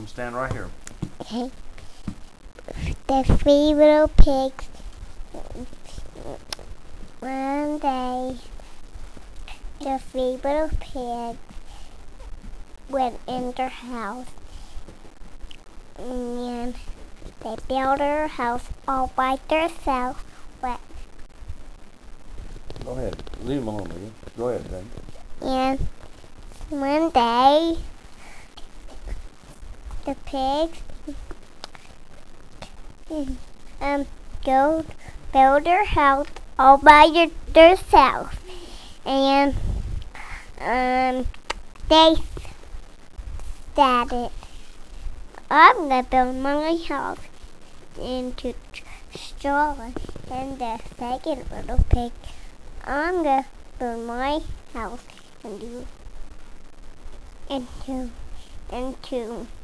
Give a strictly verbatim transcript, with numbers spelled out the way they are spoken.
stand right here. Okay. The three little pigs. One day, the three little pigs went in their house, and they built their house all by themselves. But, Go ahead. Leave them alone, will you? Go ahead, then. and one day, the pigs um go build their house all by their, themselves, and um they started, I'm gonna build my house into straw. And the second little pig, I'm gonna build my house into into into